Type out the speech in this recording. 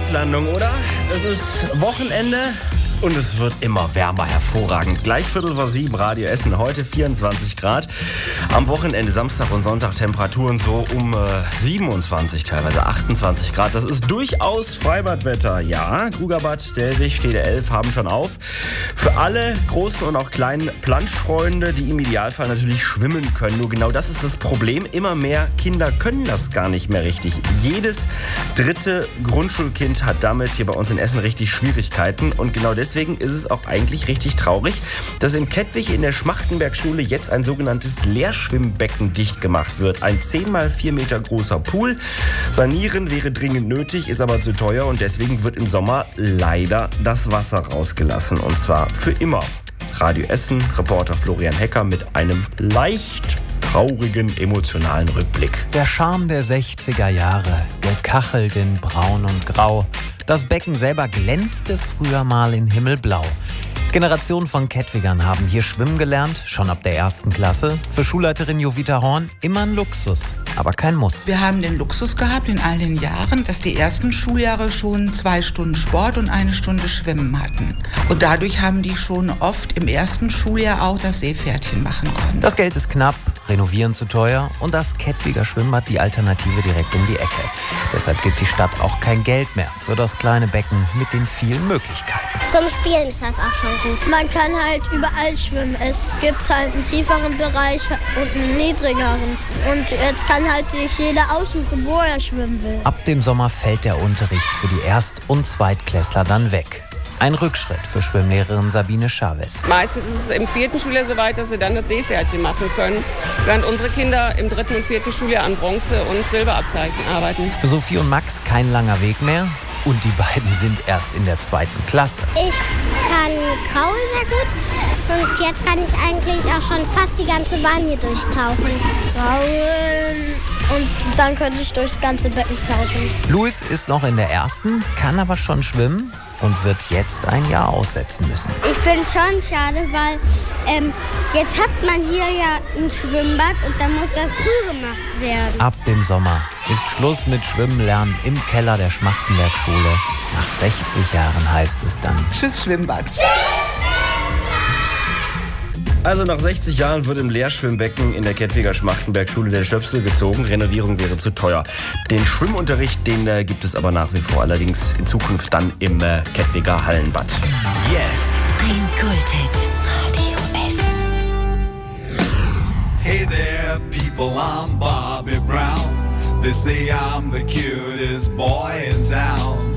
Punktlandung, oder? Es ist Wochenende und es wird immer wärmer, hervorragend. Gleich 6:45 Radio Essen, heute 24 Grad. Am Wochenende, Samstag und Sonntag Temperaturen so um 27, teilweise 28 Grad. Das ist durchaus Freibadwetter. Ja, Krugerbad, Delwig, Stede 11 haben schon auf. Für alle großen und auch kleinen Planschfreunde, die im Idealfall natürlich schwimmen können. Nur genau das ist das Problem. Immer mehr Kinder können das gar nicht mehr richtig. Jedes dritte Grundschulkind hat damit hier bei uns in Essen richtig Schwierigkeiten. Und genau deswegen ist es auch eigentlich richtig traurig, dass in Kettwig in der Schmachtenberg-Schule jetzt ein sogenanntes Leerschwimmbecken dicht gemacht wird. Ein 10 mal 4 Meter großer Pool. Sanieren wäre dringend nötig, ist aber zu teuer und deswegen wird im Sommer leider das Wasser rausgelassen. Und zwar für immer. Radio Essen, Reporter Florian Hecker mit einem leicht traurigen, emotionalen Rückblick. Der Charme der 60er Jahre, gekachelt in Braun und Grau. Das Becken selber glänzte früher mal in Himmelblau. Generationen von Kettwigern haben hier schwimmen gelernt, schon ab der 1. Klasse. Für Schulleiterin Jovita Horn immer ein Luxus, aber kein Muss. Wir haben den Luxus gehabt in all den Jahren, dass die ersten Schuljahre schon 2 Stunden Sport und 1 Stunde Schwimmen hatten. Und dadurch haben die schon oft im ersten Schuljahr auch das Seepferdchen machen können. Das Geld ist knapp, renovieren zu teuer und das Kettwiger Schwimmbad die Alternative direkt um die Ecke. Deshalb gibt die Stadt auch kein Geld mehr für das kleine Becken mit den vielen Möglichkeiten. Zum Spielen ist das auch schon gut. Man kann halt überall schwimmen. Es gibt halt einen tieferen Bereich und einen niedrigeren. Und jetzt kann halt sich jeder aussuchen, wo er schwimmen will. Ab dem Sommer fällt der Unterricht für die Erst- und Zweitklässler dann weg. Ein Rückschritt für Schwimmlehrerin Sabine Chavez. Meistens ist es im 4. Schuljahr so weit, dass sie dann das Seepferdchen machen können, während unsere Kinder im 3. und 4. Schuljahr an Bronze- und Silberabzeichen arbeiten. Für Sophie und Max kein langer Weg mehr und die beiden sind erst in der 2. Klasse. Ich kann Kraul sehr gut und jetzt kann ich eigentlich auch schon fast die ganze Bahn hier durchtauchen. Kraulen und dann könnte ich durchs ganze Becken tauchen. Luis ist noch in der 1., kann aber schon schwimmen und wird jetzt ein Jahr aussetzen müssen. Ich finde es schon schade, weil jetzt hat man hier ja ein Schwimmbad und dann muss das zugemacht werden. Ab dem Sommer ist Schluss mit Schwimmen lernen im Keller der Schmachtenberg-Schule. Nach 60 Jahren heißt es dann Tschüss Schwimmbad. Also nach 60 Jahren wird im Leerschwimmbecken in der Kettwiger Schmachtenberg-Schule der Stöpsel gezogen. Renovierung wäre zu teuer. Den Schwimmunterricht, den gibt es aber nach wie vor. Allerdings in Zukunft dann im Kettwiger Hallenbad. Jetzt ein Kulthit. Radio Essen. Hey there, people, I'm Bobby Brown. They say I'm the cutest boy in town.